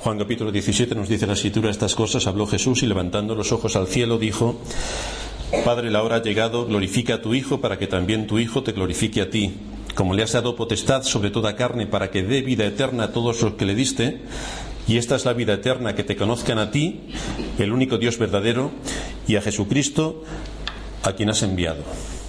Juan capítulo 17 nos dice la Escritura: estas cosas habló Jesús y levantando los ojos al cielo dijo: Padre, la hora ha llegado, glorifica a tu Hijo para que también tu Hijo te glorifique a ti, como le has dado potestad sobre toda carne para que dé vida eterna a todos los que le diste, y esta es la vida eterna, que te conozcan a ti, el único Dios verdadero, y a Jesucristo, a quien has enviado.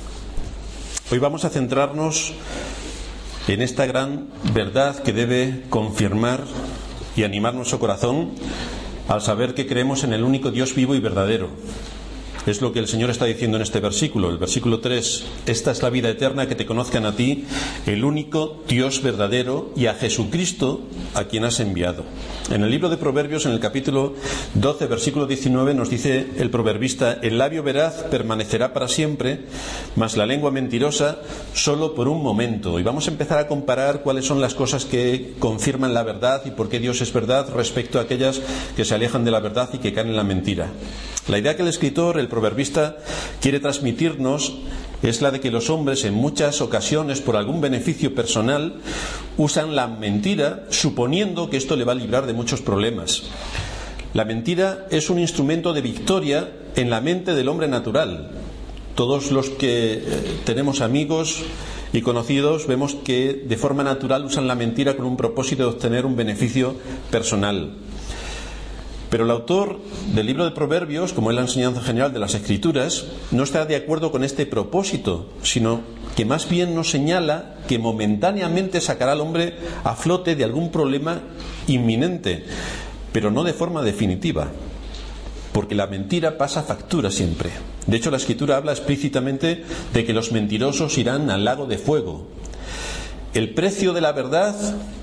Hoy vamos a centrarnos en esta gran verdad que debe confirmar y animar nuestro corazón al saber que creemos en el único Dios vivo y verdadero. Es lo que el Señor está diciendo en este versículo, el versículo 3: esta es la vida eterna, que te conozcan a ti, el único Dios verdadero, y a Jesucristo, a quien has enviado. En el libro de Proverbios, en el capítulo 12, versículo 19, nos dice el proverbista: el labio veraz permanecerá para siempre, mas la lengua mentirosa solo por un momento. Y vamos a empezar a comparar cuáles son las cosas que confirman la verdad y por qué Dios es verdad respecto a aquellas que se alejan de la verdad y que caen en la mentira. La idea que el escritor, el proverbista, quiere transmitirnos es la de que los hombres en muchas ocasiones, por algún beneficio personal, usan la mentira suponiendo que esto le va a librar de muchos problemas. La mentira es un instrumento de victoria en la mente del hombre natural. Todos los que tenemos amigos y conocidos vemos que de forma natural usan la mentira con un propósito de obtener un beneficio personal. Pero el autor del libro de Proverbios, como es la enseñanza general de las Escrituras, no está de acuerdo con este propósito, sino que más bien nos señala que momentáneamente sacará al hombre a flote de algún problema inminente, pero no de forma definitiva, porque la mentira pasa factura siempre. De hecho, la Escritura habla explícitamente de que los mentirosos irán al lago de fuego. El precio de la verdad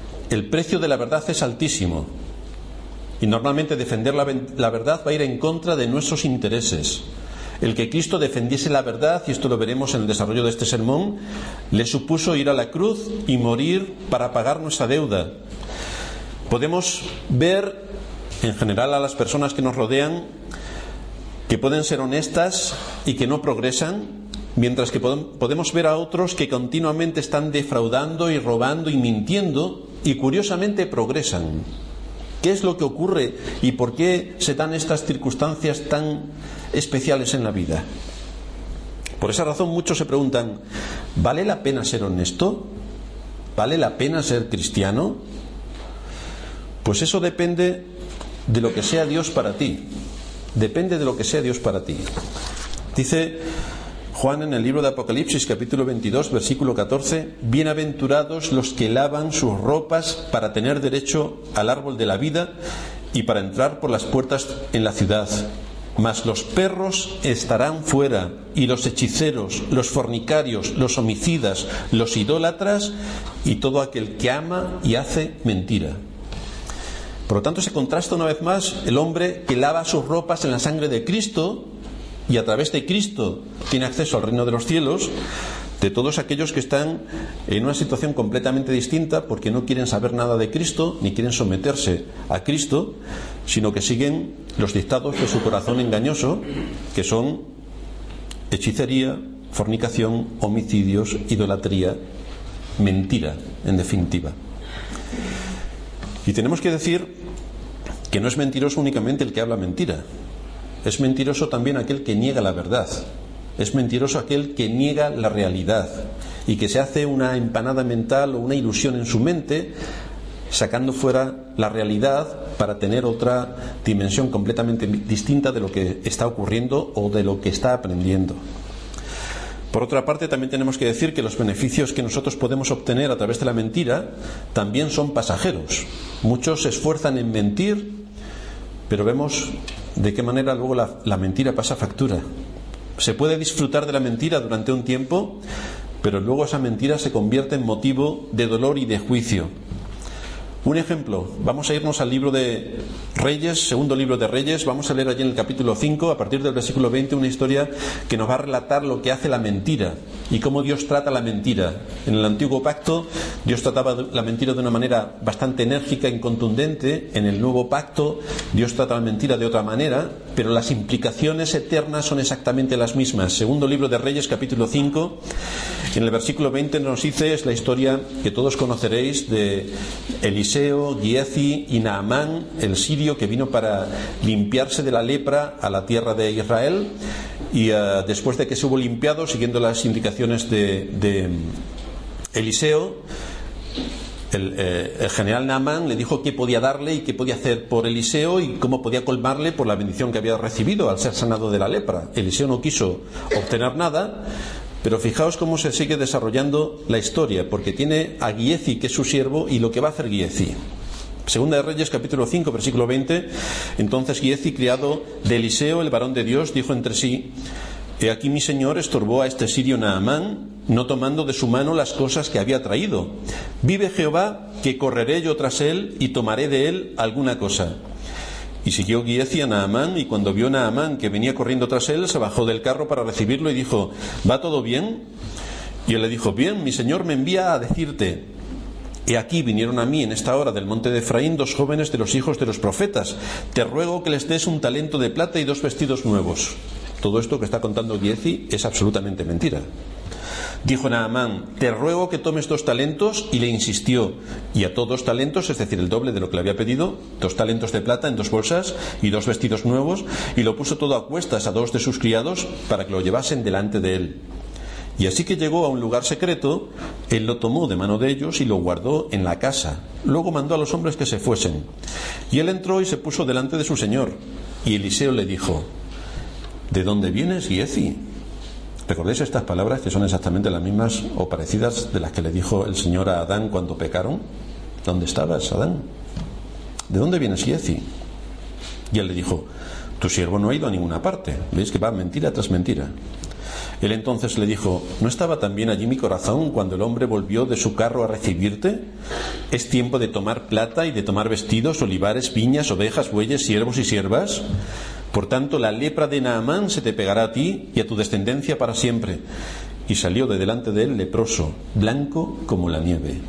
es altísimo. Y normalmente defender la verdad va a ir en contra de nuestros intereses. El que Cristo defendiese la verdad, y esto lo veremos en el desarrollo de este sermón, le supuso ir a la cruz y morir para pagar nuestra deuda. Podemos ver en general a las personas que nos rodean que pueden ser honestas y que no progresan, mientras que podemos ver a otros que continuamente están defraudando y robando y mintiendo y curiosamente progresan. ¿Qué es lo que ocurre y por qué se dan estas circunstancias tan especiales en la vida? Por esa razón muchos se preguntan: ¿vale la pena ser honesto? ¿Vale la pena ser cristiano? Pues eso depende de lo que sea Dios para ti. Depende de lo que sea Dios para ti. Dice Juan en el libro de Apocalipsis, capítulo 22, versículo 14: bienaventurados los que lavan sus ropas para tener derecho al árbol de la vida y para entrar por las puertas en la ciudad. Mas los perros estarán fuera, y los hechiceros, los fornicarios, los homicidas, los idólatras y todo aquel que ama y hace mentira. Por lo tanto, se contrasta una vez más el hombre que lava sus ropas en la sangre de Cristo y a través de Cristo tiene acceso al reino de los cielos, de todos aquellos que están en una situación completamente distinta, porque no quieren saber nada de Cristo ni quieren someterse a Cristo, sino que siguen los dictados de su corazón engañoso, que son hechicería, fornicación, homicidios, idolatría, mentira, en definitiva. Y tenemos que decir que no es mentiroso únicamente el que habla mentira. Es mentiroso también aquel que niega la verdad. Es mentiroso aquel que niega la realidad y que se hace una empanada mental o una ilusión en su mente, sacando fuera la realidad para tener otra dimensión completamente distinta de lo que está ocurriendo o de lo que está aprendiendo. Por otra parte, también tenemos que decir que los beneficios que nosotros podemos obtener a través de la mentira también son pasajeros. Muchos se esfuerzan en mentir, pero vemos de qué manera luego la mentira pasa factura. Se puede disfrutar de la mentira durante un tiempo, pero luego esa mentira se convierte en motivo de dolor y de juicio. Un ejemplo, vamos a irnos al libro de Reyes, segundo libro de Reyes, vamos a leer allí en el capítulo 5, a partir del versículo 20, una historia que nos va a relatar lo que hace la mentira y cómo Dios trata la mentira. En el antiguo pacto Dios trataba la mentira de una manera bastante enérgica y contundente. En el nuevo pacto Dios trata la mentira de otra manera, pero las implicaciones eternas son exactamente las mismas. Segundo libro de Reyes, capítulo 5, en el versículo 20 nos dice, es la historia que todos conoceréis de Eliseo, Giezi y Naamán, el sirio que vino para limpiarse de la lepra a la tierra de Israel, y después de que se hubo limpiado, siguiendo las indicaciones de Eliseo, el general Naamán le dijo qué podía darle y qué podía hacer por Eliseo y cómo podía colmarle por la bendición que había recibido al ser sanado de la lepra. Eliseo no quiso obtener nada, pero fijaos cómo se sigue desarrollando la historia, porque tiene a Giezi, que es su siervo, y lo que va a hacer Giezi. Segunda de Reyes, capítulo 5, versículo 20. Entonces Giezi, criado de Eliseo, el varón de Dios, dijo entre sí: He aquí mi señor estorbó a este sirio Naamán, no tomando de su mano las cosas que había traído. Vive Jehová, que correré yo tras él y tomaré de él alguna cosa. Y siguió Giezi a Naamán, y cuando vio Naamán que venía corriendo tras él, se bajó del carro para recibirlo y dijo: ¿Va todo bien? Y él le dijo: Bien, mi señor me envía a decirte: He aquí vinieron a mí en esta hora del monte de Efraín 2 jóvenes de los hijos de los profetas. Te ruego que les des un talento de plata y 2 vestidos nuevos. Todo esto que está contando Giezi es absolutamente mentira. Dijo Naamán: Te ruego que tomes 2 talentos, y le insistió, y ató 2 talentos, es decir, el doble de lo que le había pedido, 2 talentos de plata en 2 bolsas y 2 vestidos nuevos, y lo puso todo a cuestas a 2 de sus criados para que lo llevasen delante de él. Y así que llegó a un lugar secreto, él lo tomó de mano de ellos y lo guardó en la casa. Luego mandó a los hombres que se fuesen. Y él entró y se puso delante de su señor. Y Eliseo le dijo: ¿De dónde vienes, Giezi? ¿Recordáis estas palabras que son exactamente las mismas o parecidas de las que le dijo el Señor a Adán cuando pecaron? ¿Dónde estabas, Adán? ¿De dónde vienes, Giezi? Y él le dijo: Tu siervo no ha ido a ninguna parte. ¿Veis que va mentira tras mentira? Él entonces le dijo: ¿No estaba también allí mi corazón cuando el hombre volvió de su carro a recibirte? ¿Es tiempo de tomar plata y de tomar vestidos, olivares, viñas, ovejas, bueyes, siervos y siervas? Por tanto, la lepra de Naamán se te pegará a ti y a tu descendencia para siempre. Y salió de delante de él leproso, blanco como la nieve.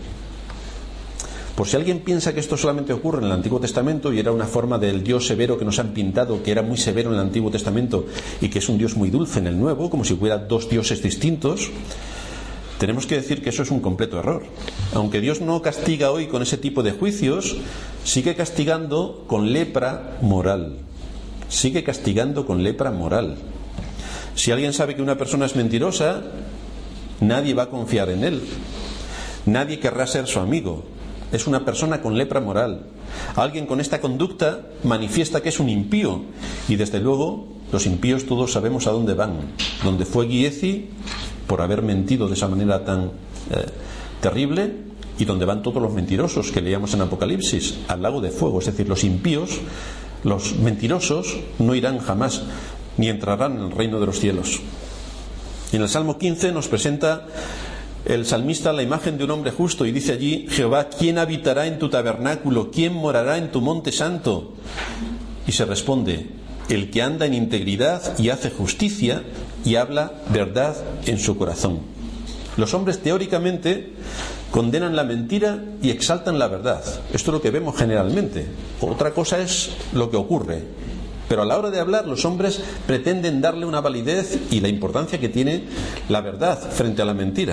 Por si alguien piensa que esto solamente ocurre en el Antiguo Testamento y era una forma del Dios severo que nos han pintado, que era muy severo en el Antiguo Testamento y que es un Dios muy dulce en el Nuevo, como si hubiera 2 dioses distintos, tenemos que decir que eso es un completo error. Aunque Dios no castiga hoy con ese tipo de juicios, sigue castigando con lepra moral. Sigue castigando con lepra moral. Si alguien sabe que una persona es mentirosa, nadie va a confiar en él. Nadie querrá ser su amigo. Es una persona con lepra moral. Alguien con esta conducta manifiesta que es un impío. Y desde luego, los impíos todos sabemos a dónde van. Donde fue Giezi, por haber mentido de esa manera tan terrible, y donde van todos los mentirosos que leíamos en Apocalipsis, al lago de fuego. Es decir, los impíos, los mentirosos, no irán jamás, ni entrarán en el reino de los cielos. Y en el Salmo 15 nos presenta el salmista la imagen de un hombre justo, y dice allí: Jehová, ¿quién habitará en tu tabernáculo? ¿Quién morará en tu monte santo? Y se responde: el que anda en integridad y hace justicia y habla verdad en su corazón. Los hombres teóricamente condenan la mentira y exaltan la verdad. Esto es lo que vemos generalmente. Otra cosa es lo que ocurre. Pero a la hora de hablar, los hombres pretenden darle una validez y la importancia que tiene la verdad frente a la mentira.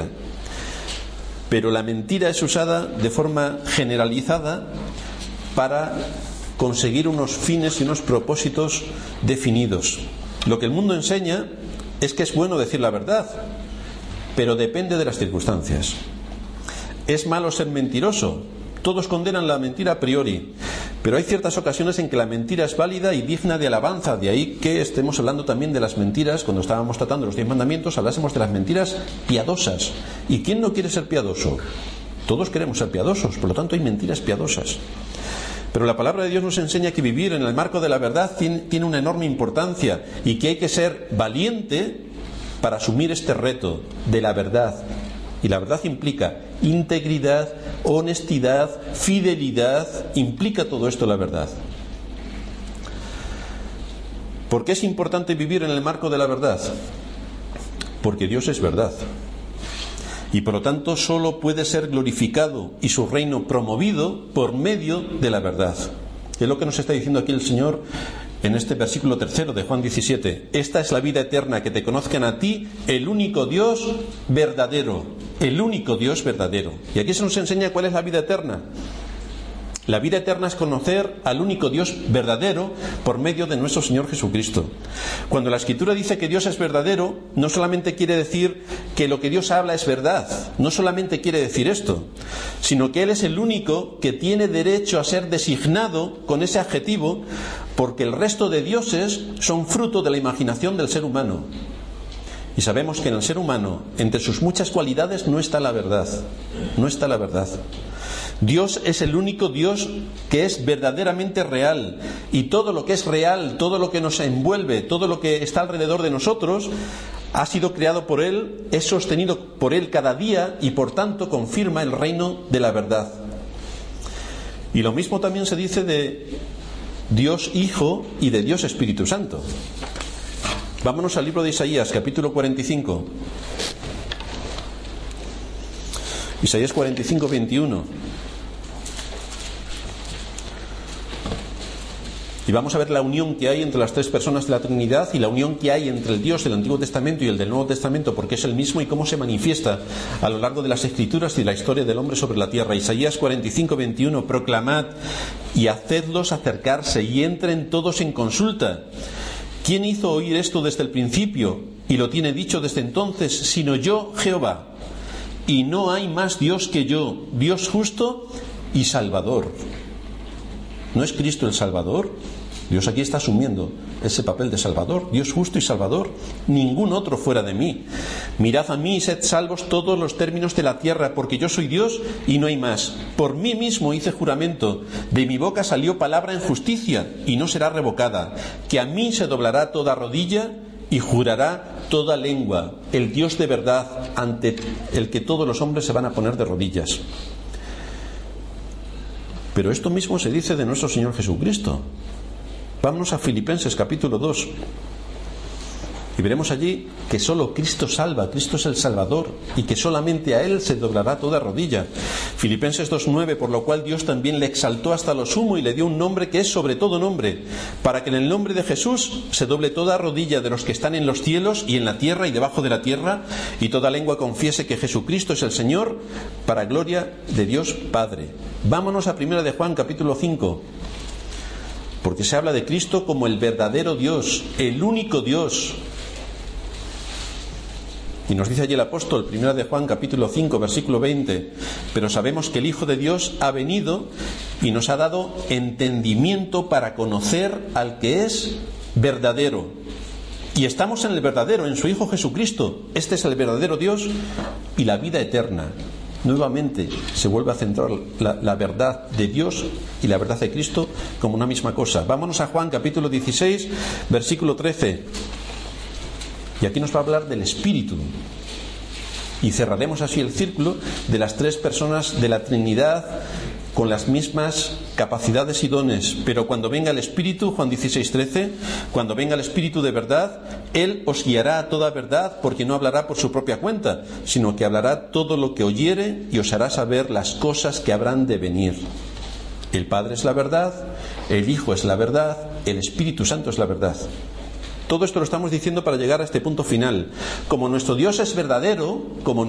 Pero la mentira es usada de forma generalizada para conseguir unos fines y unos propósitos definidos. Lo que el mundo enseña es que es bueno decir la verdad, pero depende de las circunstancias. ¿Es malo ser mentiroso? Todos condenan la mentira a priori, pero hay ciertas ocasiones en que la mentira es válida y digna de alabanza. De ahí que estemos hablando también de las mentiras. Cuando estábamos tratando los 10 mandamientos, hablásemos de las mentiras piadosas. ¿Y quién no quiere ser piadoso? Todos queremos ser piadosos, por lo tanto hay mentiras piadosas. Pero la palabra de Dios nos enseña que vivir en el marco de la verdad tiene una enorme importancia, y que hay que ser valiente para asumir este reto de la verdad. Y la verdad implica integridad, honestidad, fidelidad. Implica todo esto la verdad. ¿Por qué es importante vivir en el marco de la verdad? Porque Dios es verdad. Y por lo tanto solo puede ser glorificado y su reino promovido por medio de la verdad. Es lo que nos está diciendo aquí el Señor en este versículo 3 de Juan 17. Esta es la vida eterna, que te conozcan a ti, el único Dios verdadero. El único Dios verdadero. Y aquí se nos enseña cuál es la vida eterna. La vida eterna es conocer al único Dios verdadero por medio de nuestro Señor Jesucristo. Cuando la Escritura dice que Dios es verdadero, no solamente quiere decir que lo que Dios habla es verdad, no solamente quiere decir esto, sino que Él es el único que tiene derecho a ser designado con ese adjetivo, porque el resto de dioses son fruto de la imaginación del ser humano. Y sabemos que en el ser humano, entre sus muchas cualidades, no está la verdad. No está la verdad. Dios es el único Dios que es verdaderamente real, y todo lo que es real, todo lo que nos envuelve, todo lo que está alrededor de nosotros, ha sido creado por Él, es sostenido por Él cada día y por tanto confirma el reino de la verdad. Y lo mismo también se dice de Dios Hijo y de Dios Espíritu Santo. Vámonos al libro de Isaías, capítulo 45. Isaías 45, 21. Y vamos a ver la unión que hay entre las tres personas de la Trinidad y la unión que hay entre el Dios del Antiguo Testamento y el del Nuevo Testamento, porque es el mismo, y cómo se manifiesta a lo largo de las Escrituras y la historia del hombre sobre la tierra. Isaías 45, 21. Proclamad y hacedlos acercarse y entren todos en consulta. ¿Quién hizo oír esto desde el principio y lo tiene dicho desde entonces, sino yo, Jehová? Y no hay más Dios que yo, Dios justo y Salvador. ¿No es Cristo el Salvador? Dios aquí está asumiendo ese papel de Salvador, Dios justo y Salvador. Ningún otro fuera de mí. Mirad a mí y sed salvos todos los términos de la tierra, porque yo soy Dios y no hay más. Por mí mismo hice juramento, de mi boca salió palabra en justicia y no será revocada, que a mí se doblará toda rodilla y jurará toda lengua, el Dios de verdad, ante el que todos los hombres se van a poner de rodillas. Pero esto mismo se dice de nuestro Señor Jesucristo. Vámonos a Filipenses capítulo 2 y veremos allí que solo Cristo salva, Cristo es el Salvador, y que solamente a Él se doblará toda rodilla. Filipenses 2:9, por lo cual Dios también le exaltó hasta lo sumo y le dio un nombre que es sobre todo nombre, para que en el nombre de Jesús se doble toda rodilla de los que están en los cielos y en la tierra y debajo de la tierra, y toda lengua confiese que Jesucristo es el Señor, para gloria de Dios Padre. Vámonos a 1 de Juan capítulo 5, porque se habla de Cristo como el verdadero Dios, el único Dios. Y nos dice allí el apóstol, 1 de Juan capítulo 5 versículo 20, pero sabemos que el Hijo de Dios ha venido y nos ha dado entendimiento para conocer al que es verdadero. Y estamos en el verdadero, en su Hijo Jesucristo. Este es el verdadero Dios y la vida eterna. Nuevamente se vuelve a centrar la verdad de Dios y la verdad de Cristo como una misma cosa. Vámonos a Juan capítulo 16 versículo 13. Y aquí nos va a hablar del Espíritu. Y cerraremos así el círculo de las tres personas de la Trinidad con las mismas capacidades y dones. Pero cuando venga el Espíritu, Juan 16:13, cuando venga el Espíritu de verdad, Él os guiará a toda verdad, porque no hablará por su propia cuenta, sino que hablará todo lo que oyere y os hará saber las cosas que habrán de venir. El Padre es la verdad, el Hijo es la verdad, el Espíritu Santo es la verdad. Todo esto lo estamos diciendo para llegar a este punto final. Como nuestro Dios es verdadero,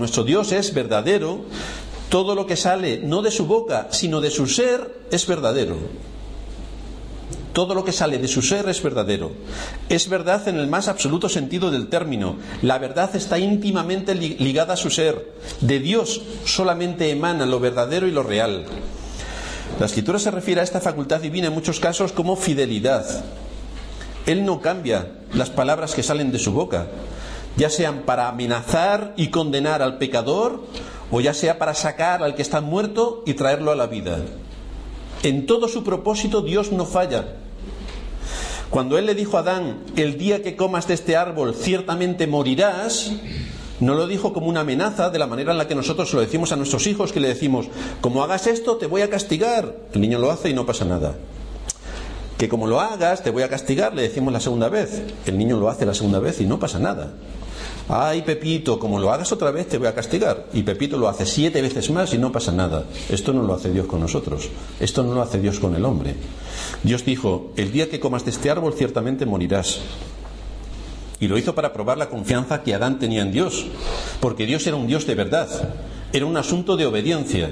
todo lo que sale no de su boca, sino de su ser, es verdadero. Todo lo que sale de su ser es verdadero. Es verdad en el más absoluto sentido del término. La verdad está íntimamente ligada a su ser. De Dios solamente emana lo verdadero y lo real. La Escritura se refiere a esta facultad divina en muchos casos como fidelidad. Él no cambia las palabras que salen de su boca, ya sean para amenazar y condenar al pecador, o ya sea para sacar al que está muerto y traerlo a la vida. En todo su propósito Dios no falla. Cuando Él le dijo a Adán, el día que comas de este árbol ciertamente morirás, no lo dijo como una amenaza, de la manera en la que nosotros lo decimos a nuestros hijos, que le decimos, como hagas esto te voy a castigar. El niño lo hace y no pasa nada. Que como lo hagas te voy a castigar, le decimos la segunda vez. El niño lo hace la segunda vez y no pasa nada. ay Pepito, como lo hagas otra vez te voy a castigar. Y Pepito lo hace 7 veces más y no pasa nada. Esto no lo hace Dios con nosotros, esto no lo hace Dios con el hombre. Dios dijo, el día que comas de este árbol ciertamente morirás. Y lo hizo para probar la confianza que Adán tenía en Dios, porque Dios era un Dios de verdad, era un asunto de obediencia.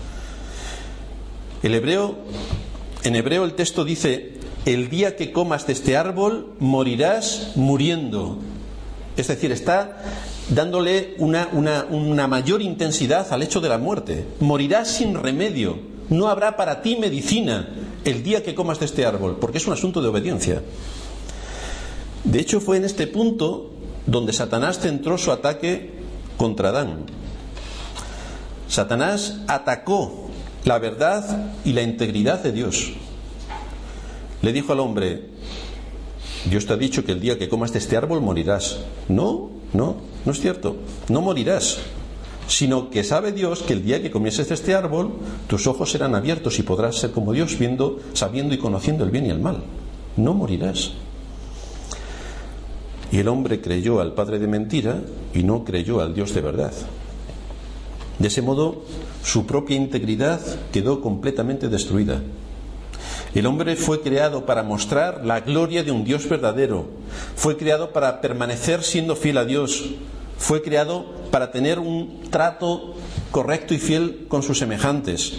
En hebreo el texto dice, el día que comas de este árbol morirás muriendo. Es decir, está dándole una mayor intensidad al hecho de la muerte. Morirás sin remedio, no habrá para ti medicina el día que comas de este árbol, porque es un asunto de obediencia. De hecho, fue en este punto donde Satanás centró su ataque contra Adán. Satanás atacó la verdad y la integridad de Dios. Le dijo al hombre, Dios te ha dicho que el día que comas de este árbol morirás. No es cierto, no morirás, sino que sabe Dios que el día que comieses de este árbol, tus ojos serán abiertos y podrás ser como Dios, sabiendo y conociendo el bien y el mal. No morirás. Y el hombre creyó al padre de mentira y no creyó al Dios de verdad. De ese modo, su propia integridad quedó completamente destruida. El hombre fue creado para mostrar la gloria de un Dios verdadero. Fue creado para permanecer siendo fiel a Dios. Fue creado para tener un trato correcto y fiel con sus semejantes.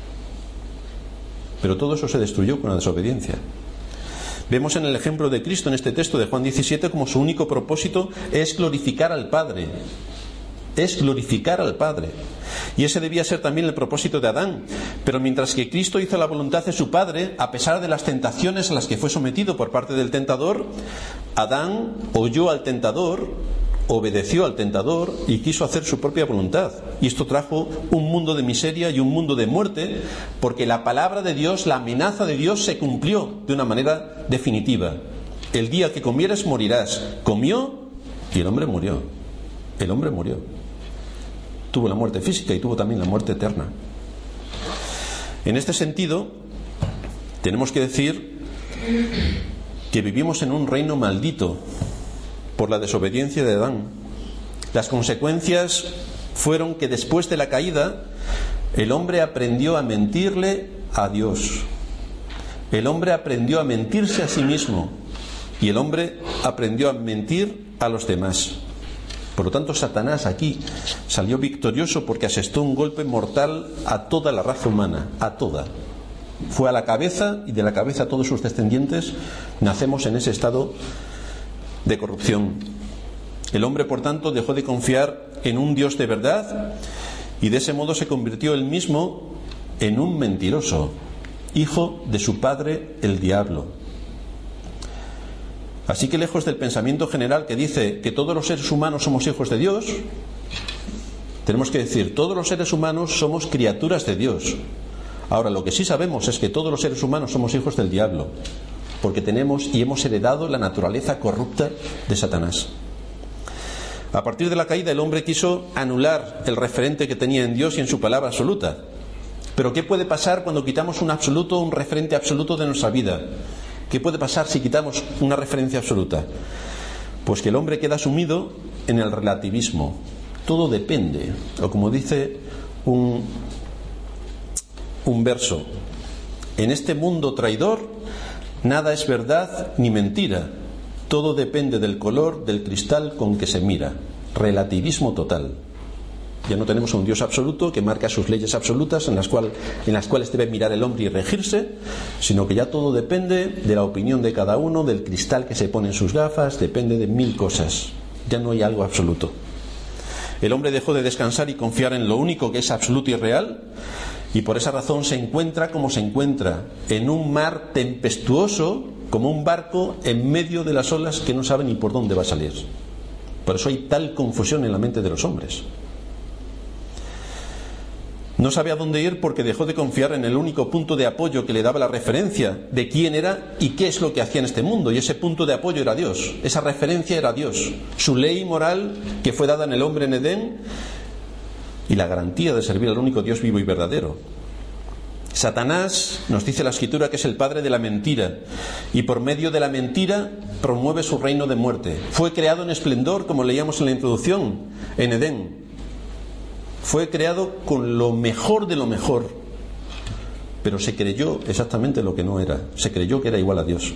Pero todo eso se destruyó con la desobediencia. Vemos en el ejemplo de Cristo en este texto de Juan 17 como su único propósito es glorificar al Padre. Es glorificar al Padre. Y ese debía ser también el propósito de Adán. Pero mientras que Cristo hizo la voluntad de su Padre, a pesar de las tentaciones a las que fue sometido por parte del tentador, Adán oyó al tentador, obedeció al tentador y quiso hacer su propia voluntad. Y esto trajo un mundo de miseria y un mundo de muerte, porque la palabra de Dios, la amenaza de Dios se cumplió de una manera definitiva. El día que comieres morirás. Comió y el hombre murió. El hombre murió. Tuvo la muerte física y tuvo también la muerte eterna. En este sentido, tenemos que decir que vivimos en un reino maldito por la desobediencia de Adán. Las consecuencias fueron que después de la caída, el hombre aprendió a mentirle a Dios. El hombre aprendió a mentirse a sí mismo y el hombre aprendió a mentir a los demás. Por lo tanto, Satanás aquí salió victorioso porque asestó un golpe mortal a toda la raza humana, a toda. Fue a la cabeza y de la cabeza a todos sus descendientes. Nacemos en ese estado de corrupción. El hombre, por tanto, dejó de confiar en un Dios de verdad y de ese modo se convirtió él mismo en un mentiroso, hijo de su padre el diablo. Así que lejos del pensamiento general que dice que todos los seres humanos somos hijos de Dios, tenemos que decir, todos los seres humanos somos criaturas de Dios. Ahora, lo que sí sabemos es que todos los seres humanos somos hijos del diablo, porque tenemos y hemos heredado la naturaleza corrupta de Satanás. A partir de la caída, el hombre quiso anular el referente que tenía en Dios y en su palabra absoluta. Pero ¿qué puede pasar cuando quitamos un referente absoluto de nuestra vida? ¿Qué puede pasar si quitamos una referencia absoluta? Pues que el hombre queda sumido en el relativismo. Todo depende. O como dice un verso, en este mundo traidor nada es verdad ni mentira, todo depende del color del cristal con que se mira. Relativismo total. Ya no tenemos a un Dios absoluto que marca sus leyes absolutas en las cuales debe mirar el hombre y regirse, sino que ya todo depende de la opinión de cada uno, del cristal que se pone en sus gafas, depende de 1000 cosas. Ya no hay algo absoluto. El hombre dejó de descansar y confiar en lo único que es absoluto y real, y por esa razón se encuentra como se encuentra, en un mar tempestuoso, como un barco en medio de las olas que no sabe ni por dónde va a salir. Por eso hay tal confusión en la mente de los hombres. No sabe a dónde ir porque dejó de confiar en el único punto de apoyo que le daba la referencia de quién era y qué es lo que hacía en este mundo. Y ese punto de apoyo era Dios. Esa referencia era Dios. Su ley moral que fue dada en el hombre en Edén y la garantía de servir al único Dios vivo y verdadero. Satanás, nos dice la Escritura, que es el padre de la mentira, y por medio de la mentira promueve su reino de muerte. Fue creado en esplendor, como leíamos en la introducción, en Edén. Fue creado con lo mejor de lo mejor, pero se creyó exactamente lo que no era. Se creyó que era igual a Dios.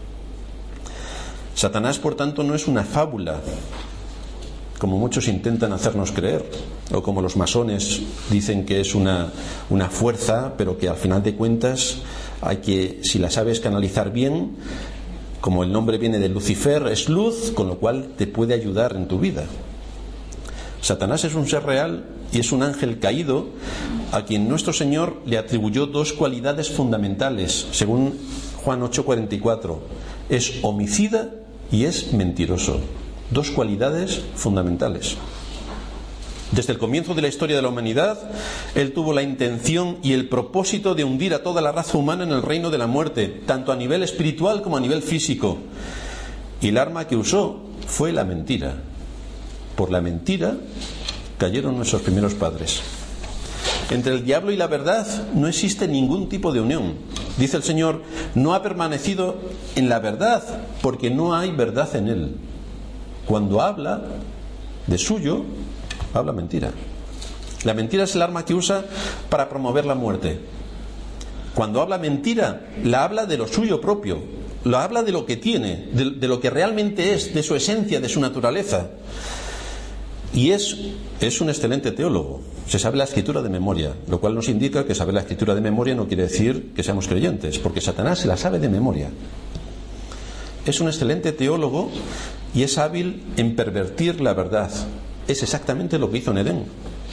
Satanás, por tanto, no es una fábula, como muchos intentan hacernos creer, o como los masones dicen que es una fuerza, pero que al final de cuentas hay que, si la sabes canalizar bien, como el nombre viene de Lucifer, es luz, con lo cual te puede ayudar en tu vida. Satanás es un ser real y es un ángel caído a quien nuestro Señor le atribuyó dos cualidades fundamentales, según Juan 8:44. Es homicida y es mentiroso. Dos cualidades fundamentales. Desde el comienzo de la historia de la humanidad, él tuvo la intención y el propósito de hundir a toda la raza humana en el reino de la muerte, tanto a nivel espiritual como a nivel físico. Y el arma que usó fue la mentira. Por la mentira cayeron nuestros primeros padres. Entre el diablo y la verdad no existe ningún tipo de unión. Dice el Señor, no ha permanecido en la verdad porque no hay verdad en él. Cuando habla de suyo, habla mentira. La mentira es el arma que usa para promover la muerte. Cuando habla mentira, la habla de lo suyo propio, lo habla de lo que tiene, de lo que realmente es, de su esencia, de su naturaleza. Y es un excelente teólogo. Se sabe la Escritura de memoria, lo cual nos indica que saber la Escritura de memoria no quiere decir que seamos creyentes, porque Satanás se la sabe de memoria. Es un excelente teólogo y es hábil en pervertir la verdad. Es exactamente lo que hizo en Edén.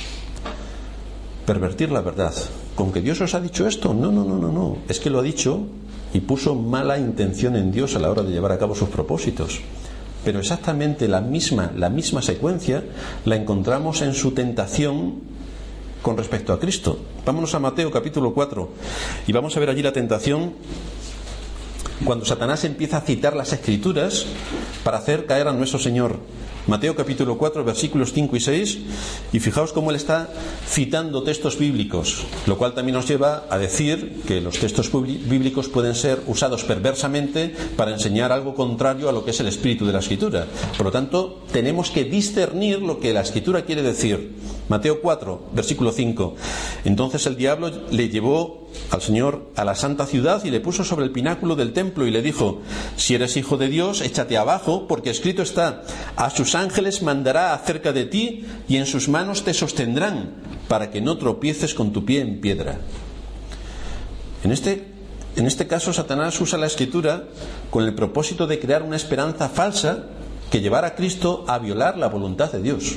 Pervertir la verdad. ¿Con que Dios os ha dicho esto? No. Es que lo ha dicho y puso mala intención en Dios a la hora de llevar a cabo sus propósitos. Pero exactamente la misma secuencia la encontramos en su tentación con respecto a Cristo. Vámonos a Mateo capítulo 4 y vamos a ver allí la tentación cuando Satanás empieza a citar las Escrituras para hacer caer a nuestro Señor. Mateo capítulo 4 versículos 5 y 6, y fijaos cómo él está citando textos bíblicos, lo cual también nos lleva a decir que los textos bíblicos pueden ser usados perversamente para enseñar algo contrario a lo que es el espíritu de la Escritura. Por lo tanto, tenemos que discernir lo que la Escritura quiere decir. Mateo 4 versículo 5. Entonces el diablo le llevó al Señor a la santa ciudad y le puso sobre el pináculo del templo y le dijo: si eres hijo de Dios, échate abajo, porque escrito está: a sus ángeles mandará acerca de ti y en sus manos te sostendrán para que no tropieces con tu pie en piedra. En este caso, Satanás usa la Escritura con el propósito de crear una esperanza falsa que llevara a Cristo a violar la voluntad de Dios.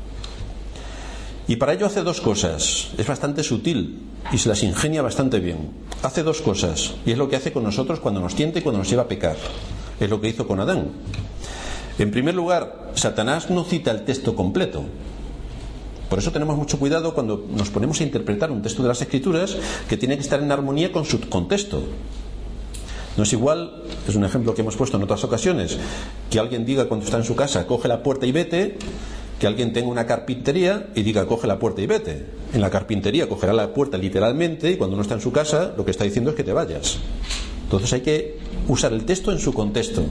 Y para ello hace dos cosas. Es bastante sutil y se las ingenia bastante bien. Hace dos cosas, y es lo que hace con nosotros cuando nos tienta y cuando nos lleva a pecar. Es lo que hizo con Adán. En primer lugar, Satanás no cita el texto completo. Por eso tenemos mucho cuidado cuando nos ponemos a interpretar un texto de las Escrituras, que tiene que estar en armonía con su contexto. No es igual, es un ejemplo que hemos puesto en otras ocasiones, que alguien diga cuando está en su casa: coge la puerta y vete, que alguien tenga una carpintería y diga: coge la puerta y vete. En la carpintería cogerá la puerta literalmente, y cuando no está en su casa lo que está diciendo es que te vayas. Entonces hay que usar el texto en su contexto.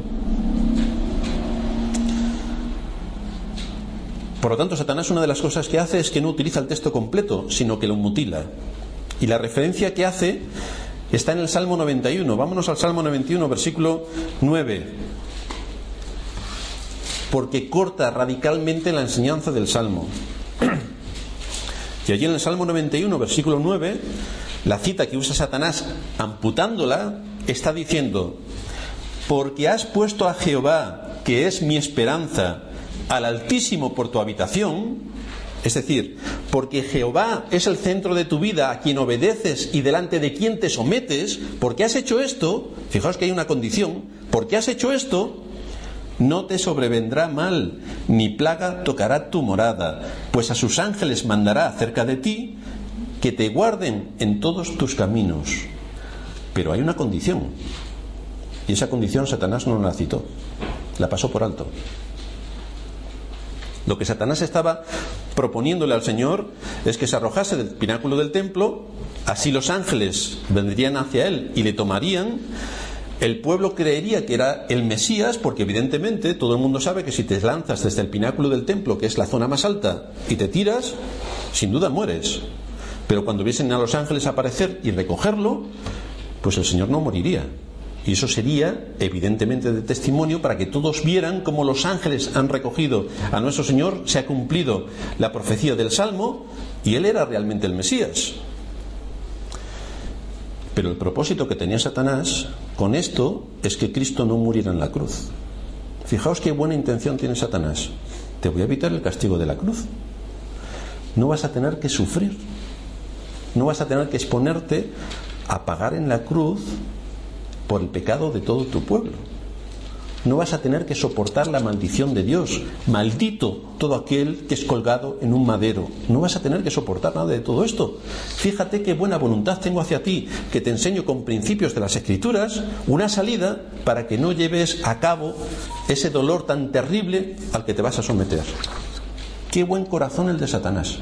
Por lo tanto, Satanás, una de las cosas que hace es que no utiliza el texto completo, sino que lo mutila. Y la referencia que hace está en el Salmo 91. Vámonos al Salmo 91, versículo 9. Porque corta radicalmente la enseñanza del Salmo. Y allí en el Salmo 91, versículo 9, la cita que usa Satanás, amputándola, está diciendo: porque has puesto a Jehová, que es mi esperanza, al Altísimo por tu habitación. Es decir, porque Jehová es el centro de tu vida, a quien obedeces y delante de quien te sometes. Porque has hecho esto, fijaos que hay una condición: porque has hecho esto, no te sobrevendrá mal, ni plaga tocará tu morada, pues a sus ángeles mandará acerca de ti, que te guarden en todos tus caminos. Pero hay una condición, y esa condición Satanás no la citó, la pasó por alto. Lo que Satanás estaba proponiéndole al Señor es que se arrojase del pináculo del templo, así los ángeles vendrían hacia él y le tomarían. El pueblo creería que era el Mesías, porque evidentemente todo el mundo sabe que si te lanzas desde el pináculo del templo, que es la zona más alta, y te tiras, sin duda mueres. Pero cuando viesen a los ángeles aparecer y recogerlo, pues el Señor no moriría. Y eso sería evidentemente de testimonio para que todos vieran cómo los ángeles han recogido a nuestro Señor, se ha cumplido la profecía del Salmo y Él era realmente el Mesías. Pero el propósito que tenía Satanás con esto es que Cristo no muriera en la cruz. Fijaos qué buena intención tiene Satanás. Te voy a evitar el castigo de la cruz. No vas a tener que sufrir. No vas a tener que exponerte a pagar en la cruz por el pecado de todo tu pueblo. No vas a tener que soportar la maldición de Dios. Maldito todo aquel que es colgado en un madero. No vas a tener que soportar nada de todo esto. Fíjate qué buena voluntad tengo hacia ti, que te enseño con principios de las Escrituras una salida para que no lleves a cabo ese dolor tan terrible al que te vas a someter. Qué buen corazón el de Satanás.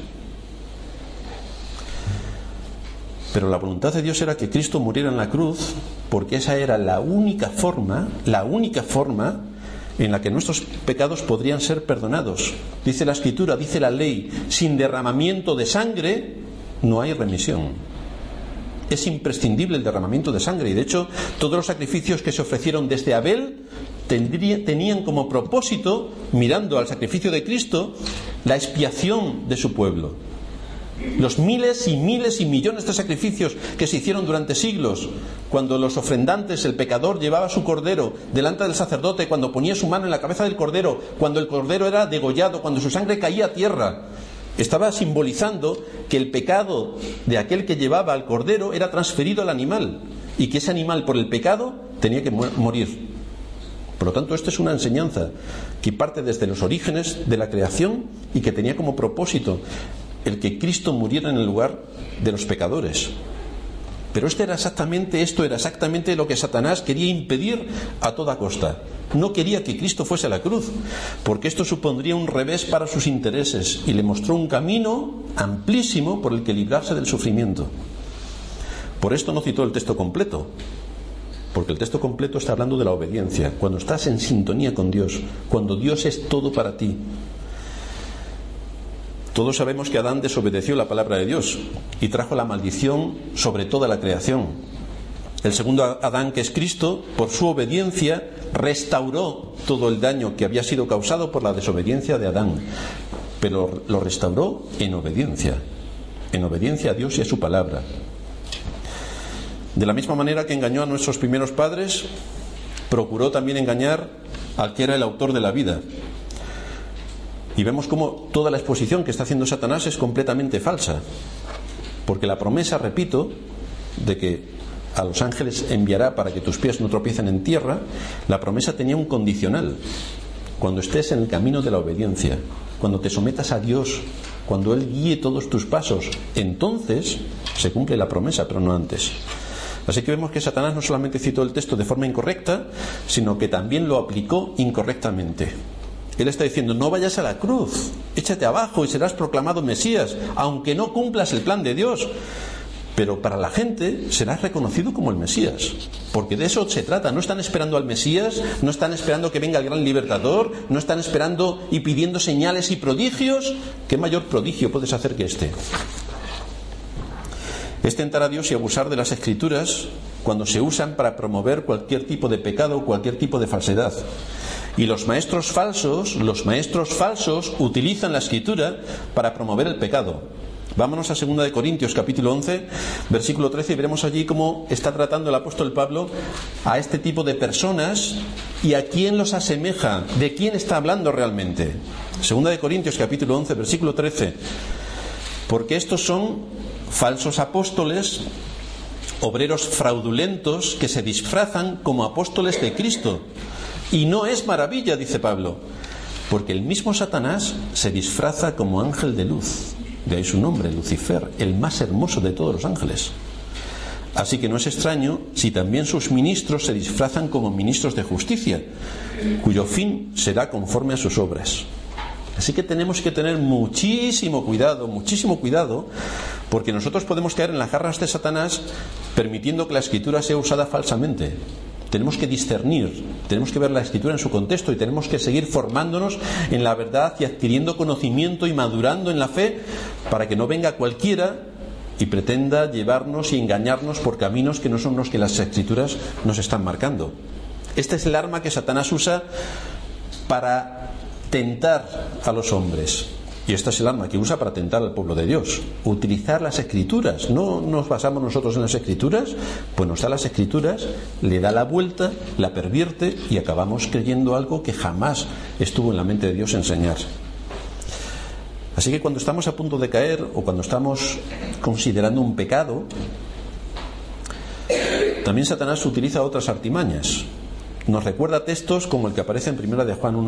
Pero la voluntad de Dios era que Cristo muriera en la cruz, porque esa era la única forma en la que nuestros pecados podrían ser perdonados. Dice la Escritura, dice la ley, sin derramamiento de sangre no hay remisión. Es imprescindible el derramamiento de sangre, y de hecho todos los sacrificios que se ofrecieron desde Abel tenían como propósito, mirando al sacrificio de Cristo, la expiación de su pueblo. Los miles y miles y millones de sacrificios que se hicieron durante siglos, cuando los ofrendantes, el pecador, llevaba su cordero delante del sacerdote, cuando ponía su mano en la cabeza del cordero, cuando el cordero era degollado, cuando su sangre caía a tierra, estaba simbolizando que el pecado de aquel que llevaba al cordero era transferido al animal, y que ese animal por el pecado tenía que morir. Por lo tanto, esto es una enseñanza que parte desde los orígenes de la creación y que tenía como propósito el que Cristo muriera en el lugar de los pecadores. Pero esto era exactamente lo que Satanás quería impedir a toda costa. No quería que Cristo fuese a la cruz, porque esto supondría un revés para sus intereses, y le mostró un camino amplísimo por el que librarse del sufrimiento. Por esto no citó el texto completo, porque el texto completo está hablando de la obediencia, cuando estás en sintonía con Dios, cuando Dios es todo para ti. Todos sabemos que Adán desobedeció la palabra de Dios y trajo la maldición sobre toda la creación. El segundo Adán, que es Cristo, por su obediencia restauró todo el daño que había sido causado por la desobediencia de Adán, pero lo restauró en obediencia a Dios y a su palabra. De la misma manera que engañó a nuestros primeros padres, procuró también engañar al que era el autor de la vida. Y vemos cómo toda la exposición que está haciendo Satanás es completamente falsa, porque la promesa, repito, de que a los ángeles enviará para que tus pies no tropiecen en tierra, la promesa tenía un condicional. Cuando estés en el camino de la obediencia, cuando te sometas a Dios, cuando Él guíe todos tus pasos, entonces se cumple la promesa, pero no antes. Así que vemos que Satanás no solamente citó el texto de forma incorrecta, sino que también lo aplicó incorrectamente. Él está diciendo, no vayas a la cruz, échate abajo y serás proclamado Mesías, aunque no cumplas el plan de Dios. Pero para la gente serás reconocido como el Mesías, porque de eso se trata. No están esperando al Mesías, no están esperando que venga el gran libertador, no están esperando y pidiendo señales y prodigios. ¿Qué mayor prodigio puedes hacer que este? Es tentar a Dios y abusar de las Escrituras cuando se usan para promover cualquier tipo de pecado o cualquier tipo de falsedad. Y los maestros falsos utilizan la Escritura para promover el pecado. Vámonos a 2 de Corintios capítulo 11 versículo 13 y veremos allí cómo está tratando el apóstol Pablo a este tipo de personas y a quién los asemeja, de quién está hablando realmente. 2 de Corintios capítulo 11 versículo 13. Porque estos son falsos apóstoles, obreros fraudulentos que se disfrazan como apóstoles de Cristo. Y no es maravilla, dice Pablo, porque el mismo Satanás se disfraza como ángel de luz. De ahí su nombre, Lucifer, el más hermoso de todos los ángeles. Así que no es extraño si también sus ministros se disfrazan como ministros de justicia, cuyo fin será conforme a sus obras. Así que tenemos que tener muchísimo cuidado, porque nosotros podemos caer en las garras de Satanás permitiendo que la Escritura sea usada falsamente. Tenemos que discernir, tenemos que ver la Escritura en su contexto y tenemos que seguir formándonos en la verdad y adquiriendo conocimiento y madurando en la fe para que no venga cualquiera y pretenda llevarnos y engañarnos por caminos que no son los que las Escrituras nos están marcando. Este es el arma que Satanás usa para tentar a los hombres. Y esta es el arma que usa para tentar al pueblo de Dios. Utilizar las Escrituras. No nos basamos nosotros en las Escrituras, pues nos da las Escrituras, le da la vuelta, la pervierte y acabamos creyendo algo que jamás estuvo en la mente de Dios enseñar. Así que cuando estamos a punto de caer o cuando estamos considerando un pecado, también Satanás utiliza otras artimañas. Nos recuerda textos como el que aparece en 1 de Juan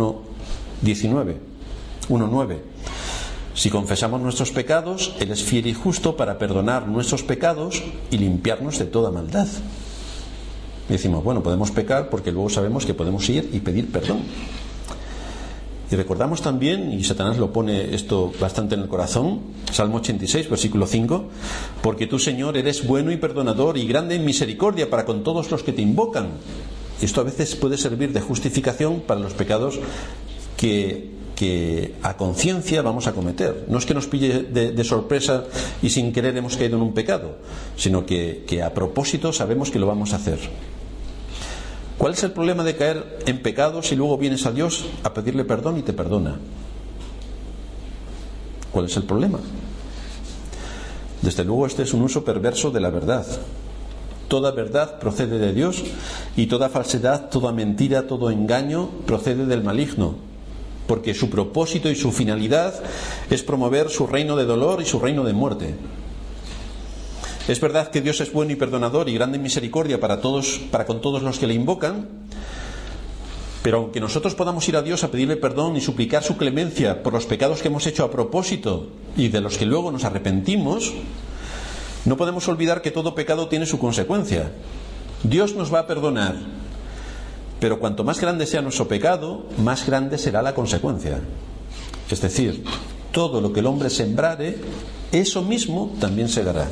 1:9. Si confesamos nuestros pecados, Él es fiel y justo para perdonar nuestros pecados y limpiarnos de toda maldad. Y decimos, bueno, podemos pecar porque luego sabemos que podemos ir y pedir perdón. Y recordamos también, y Satanás lo pone esto bastante en el corazón, Salmo 86, versículo 5, porque tú, Señor, eres bueno y perdonador y grande en misericordia para con todos los que te invocan. Esto a veces puede servir de justificación para los pecados que a conciencia vamos a cometer. No es que nos pille de sorpresa y sin querer hemos caído en un pecado, sino que a propósito sabemos que lo vamos a hacer. ¿Cuál es el problema de caer en pecados y luego vienes a Dios a pedirle perdón y te perdona? ¿Cuál es el problema? Desde luego este es un uso perverso de la verdad. Toda verdad procede de Dios y toda falsedad, toda mentira, todo engaño procede del maligno, porque su propósito y su finalidad es promover su reino de dolor y su reino de muerte. Es verdad que Dios es bueno y perdonador y grande en misericordia para con todos los que le invocan, pero aunque nosotros podamos ir a Dios a pedirle perdón y suplicar su clemencia por los pecados que hemos hecho a propósito y de los que luego nos arrepentimos, no podemos olvidar que todo pecado tiene su consecuencia. Dios nos va a perdonar, pero cuanto más grande sea nuestro pecado, más grande será la consecuencia. Es decir, todo lo que el hombre sembrare, eso mismo también segará.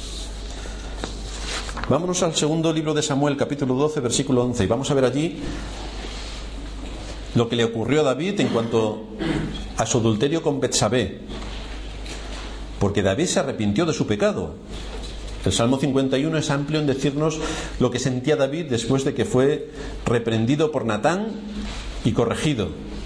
Vámonos al segundo libro de Samuel, capítulo 12, versículo 11, y vamos a ver allí lo que le ocurrió a David en cuanto a su adulterio con Betsabé, porque David se arrepintió de su pecado. El Salmo 51 es amplio en decirnos lo que sentía David después de que fue reprendido por Natán y corregido.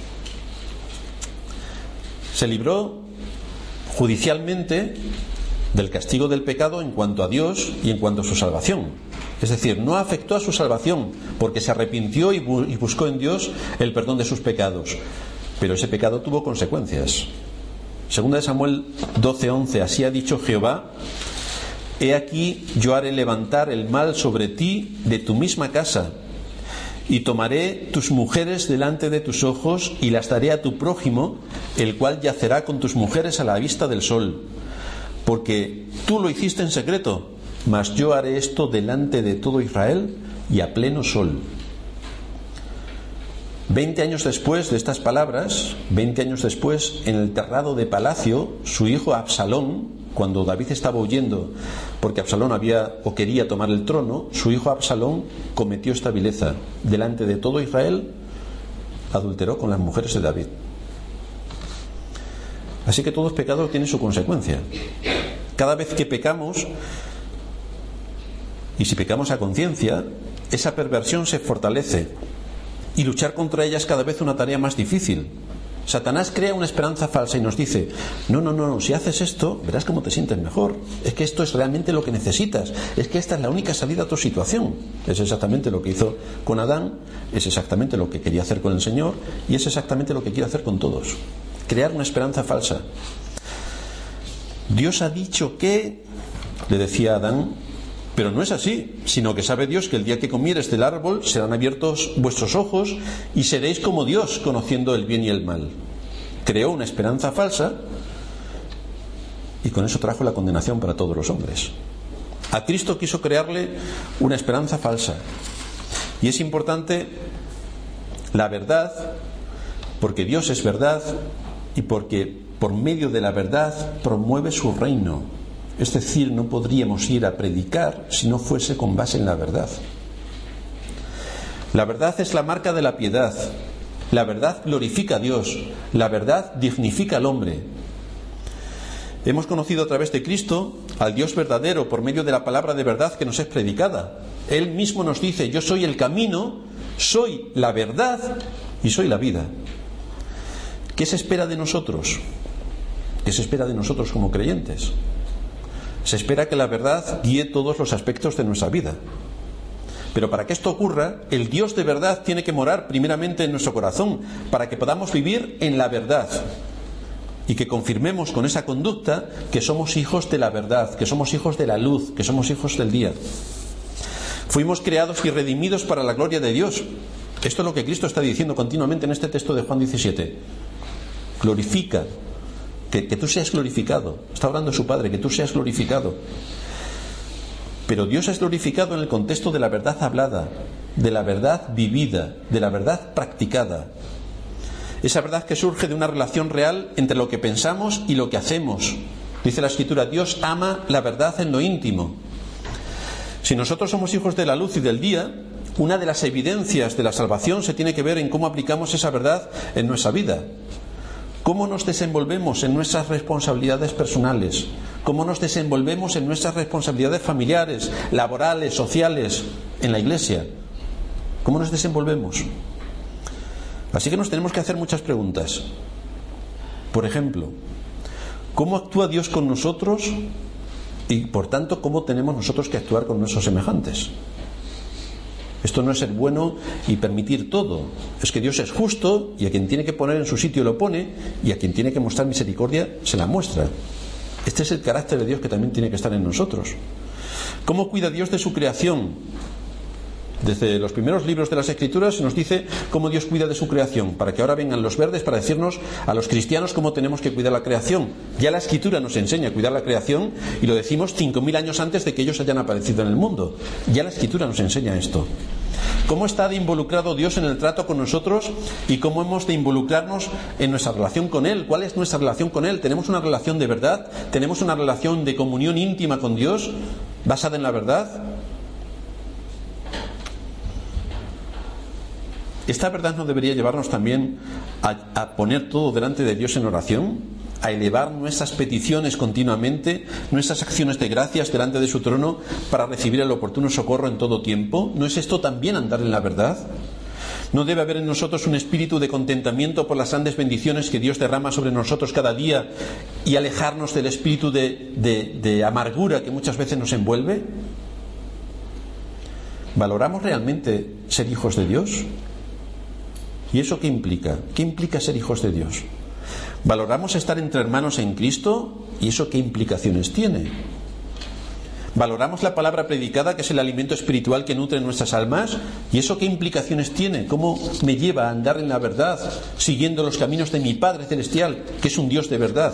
Se libró judicialmente del castigo del pecado en cuanto a Dios y en cuanto a su salvación. Es decir, no afectó a su salvación porque se arrepintió y buscó en Dios el perdón de sus pecados. Pero ese pecado tuvo consecuencias. Segunda de Samuel 12:11, así ha dicho Jehová: he aquí yo haré levantar el mal sobre ti de tu misma casa, y tomaré tus mujeres delante de tus ojos y las daré a tu prójimo, el cual yacerá con tus mujeres a la vista del sol. Porque tú lo hiciste en secreto, mas yo haré esto delante de todo Israel y a pleno sol. 20 años después de estas palabras, 20 años después, en el terrado de palacio, su hijo Absalón, cuando David estaba huyendo porque Absalón quería tomar el trono, su hijo Absalón cometió esta vileza. Delante de todo Israel adulteró con las mujeres de David. Así que todo pecado tiene su consecuencia. Cada vez que pecamos, y si pecamos a conciencia, esa perversión se fortalece, y luchar contra ella es cada vez una tarea más difícil. Satanás crea una esperanza falsa y nos dice: no, si haces esto verás cómo te sientes mejor, es que esto es realmente lo que necesitas, es que esta es la única salida a tu situación. Es exactamente lo que hizo con Adán, es exactamente lo que quería hacer con el Señor, y es exactamente lo que quiere hacer con todos: crear una esperanza falsa. Dios ha dicho que, le decía a Adán, pero no es así, sino que sabe Dios que el día que comieres del árbol serán abiertos vuestros ojos y seréis como Dios, conociendo el bien y el mal. Creó una esperanza falsa y con eso trajo la condenación para todos los hombres. A Cristo quiso crearle una esperanza falsa, y es importante la verdad, porque Dios es verdad y porque por medio de la verdad promueve su reino. Es decir, no podríamos ir a predicar si no fuese con base en la verdad. La verdad es la marca de la piedad. La verdad glorifica a Dios. La verdad dignifica al hombre. Hemos conocido a través de Cristo al Dios verdadero por medio de la palabra de verdad que nos es predicada. Él mismo nos dice: yo soy el camino, soy la verdad y soy la vida. ¿Qué se espera de nosotros? ¿Qué se espera de nosotros como creyentes? Se espera que la verdad guíe todos los aspectos de nuestra vida. Pero para que esto ocurra, el Dios de verdad tiene que morar primeramente en nuestro corazón, para que podamos vivir en la verdad y que confirmemos con esa conducta que somos hijos de la verdad, que somos hijos de la luz, que somos hijos del día. Fuimos creados y redimidos para la gloria de Dios. Esto es lo que Cristo está diciendo continuamente en este texto de Juan 17. Glorifica, que tú seas glorificado. Está hablando su Padre, que tú seas glorificado. Pero Dios es glorificado en el contexto de la verdad hablada, de la verdad vivida, de la verdad practicada. Esa verdad que surge de una relación real entre lo que pensamos y lo que hacemos. Dice la Escritura: Dios ama la verdad en lo íntimo. Si nosotros somos hijos de la luz y del día, una de las evidencias de la salvación se tiene que ver en cómo aplicamos esa verdad en nuestra vida. ¿Cómo nos desenvolvemos en nuestras responsabilidades personales? ¿Cómo nos desenvolvemos en nuestras responsabilidades familiares, laborales, sociales, en la iglesia? ¿Cómo nos desenvolvemos? Así que nos tenemos que hacer muchas preguntas. Por ejemplo, ¿cómo actúa Dios con nosotros? Y por tanto, ¿cómo tenemos nosotros que actuar con nuestros semejantes? Esto no es ser bueno y permitir todo. Es que Dios es justo y a quien tiene que poner en su sitio lo pone, y a quien tiene que mostrar misericordia se la muestra. Este es el carácter de Dios que también tiene que estar en nosotros. ¿Cómo cuida Dios de su creación? Desde los primeros libros de las Escrituras se nos dice cómo Dios cuida de su creación, para que ahora vengan los verdes para decirnos a los cristianos cómo tenemos que cuidar la creación. Ya la Escritura nos enseña a cuidar la creación, y lo decimos 5000 años antes de que ellos hayan aparecido en el mundo. Ya la Escritura nos enseña esto. ¿Cómo está de involucrado Dios en el trato con nosotros y cómo hemos de involucrarnos en nuestra relación con Él? ¿Cuál es nuestra relación con Él? ¿Tenemos una relación de verdad? ¿Tenemos una relación de comunión íntima con Dios basada en la verdad? ¿Esta verdad no debería llevarnos también a poner todo delante de Dios en oración? ¿A elevar nuestras peticiones continuamente, nuestras acciones de gracias delante de su trono para recibir el oportuno socorro en todo tiempo? ¿No es esto también andar en la verdad? ¿No debe haber en nosotros un espíritu de contentamiento por las grandes bendiciones que Dios derrama sobre nosotros cada día y alejarnos del espíritu de amargura que muchas veces nos envuelve? ¿Valoramos realmente ser hijos de Dios? ¿Y eso qué implica? ¿Qué implica ser hijos de Dios? ¿Valoramos estar entre hermanos en Cristo? ¿Y eso qué implicaciones tiene? ¿Valoramos la palabra predicada, que es el alimento espiritual que nutre nuestras almas? ¿Y eso qué implicaciones tiene? ¿Cómo me lleva a andar en la verdad, siguiendo los caminos de mi Padre Celestial, que es un Dios de verdad?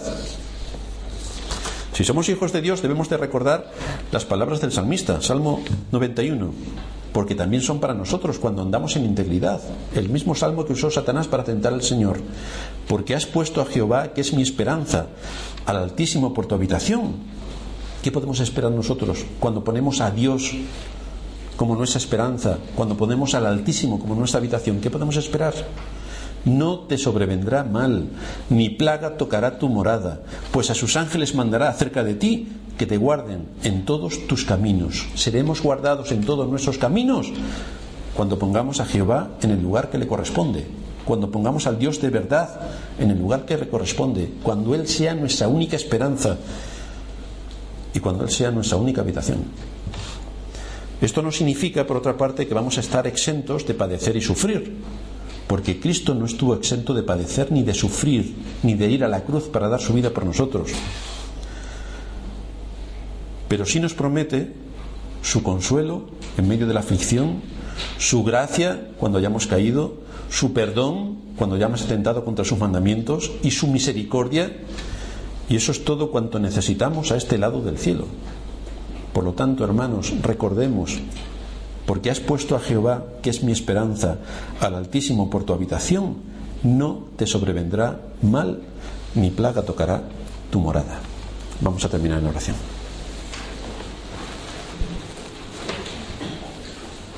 Si somos hijos de Dios, debemos de recordar las palabras del salmista, Salmo 91. Porque también son para nosotros cuando andamos en integridad. El mismo salmo que usó Satanás para tentar al Señor. Porque has puesto a Jehová, que es mi esperanza, al Altísimo por tu habitación. ¿Qué podemos esperar nosotros cuando ponemos a Dios como nuestra esperanza? Cuando ponemos al Altísimo como nuestra habitación, ¿qué podemos esperar? No te sobrevendrá mal, ni plaga tocará tu morada, pues a sus ángeles mandará acerca de ti, que te guarden en todos tus caminos. Seremos guardados en todos nuestros caminos cuando pongamos a Jehová en el lugar que le corresponde, cuando pongamos al Dios de verdad en el lugar que le corresponde, cuando Él sea nuestra única esperanza y cuando Él sea nuestra única habitación. Esto no significa, por otra parte, que vamos a estar exentos de padecer y sufrir, porque Cristo no estuvo exento de padecer, ni de sufrir, ni de ir a la cruz para dar su vida por nosotros. Pero sí nos promete su consuelo en medio de la aflicción, su gracia cuando hayamos caído, su perdón cuando hayamos atentado contra sus mandamientos, y su misericordia. Y eso es todo cuanto necesitamos a este lado del cielo. Por lo tanto, hermanos, recordemos: porque has puesto a Jehová, que es mi esperanza, al Altísimo por tu habitación, no te sobrevendrá mal, ni plaga tocará tu morada. Vamos a terminar en oración.